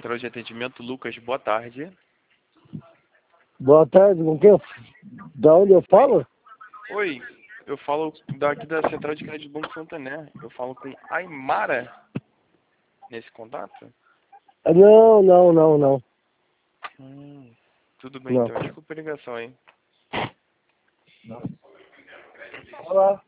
Central de Atendimento, Lucas, boa tarde. Boa tarde, com quem? Da onde eu falo? Oi, eu falo daqui da Central de Crédito Banco Santander. Eu falo com Aymara nesse contato? Não. Tudo bem Não. então, desculpa a ligação, hein? Olá.